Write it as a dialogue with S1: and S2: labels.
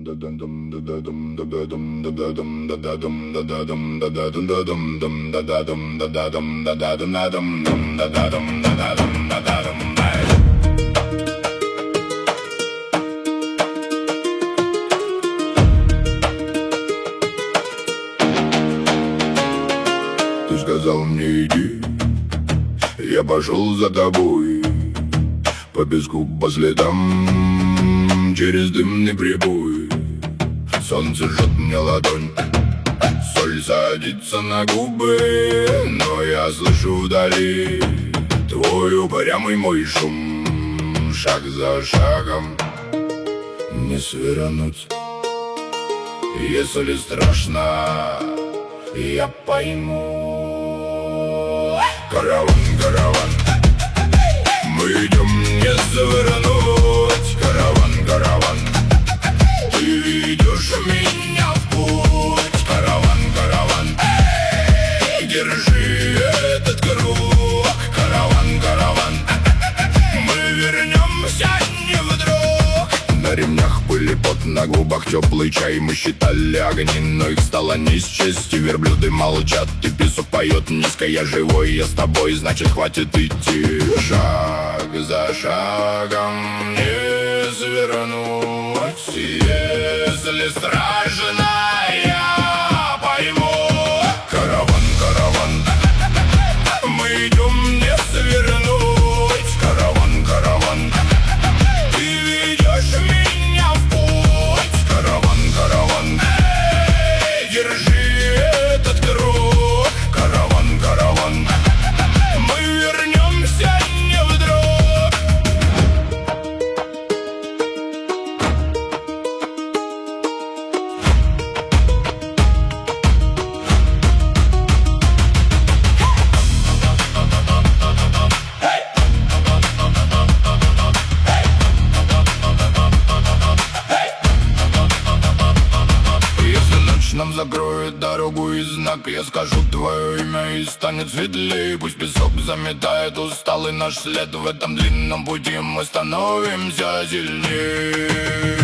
S1: Ты сказал мне иди, я пошел за тобой по песку, по следам, через дымный прибой. Солнце жжет мне ладонь, соль садится на губы, но я слышу вдали твой упрямый мой шум. Шаг за шагом не свернуть, если страшно, я пойму. Караван, караван, мы идем не завернуть. Караван, караван, ты ведешь меня в путь. Караван, караван, держи этот круг. Караван, караван, мы вернемся не вдруг. На ремнях пыль и пот, на губах теплый чай. Мы считали огни, но их стало не счесть. И верблюды молчат, и песок поет низко. Я живой, я с тобой, значит хватит идти. Шаг за шагом не свернуть, если страшно, я пойму. Караван, караван, мы идем не свернуть. Караван, караван, ты ведешь меня в путь. Караван, караван, держи этот круг. Караван, караван, мы вернемся не вдруг. Нам закроет дорогу и знак. Я скажу твое имя и станет светлее. Пусть песок заметает усталый наш след. В этом длинном пути мы становимся сильнее.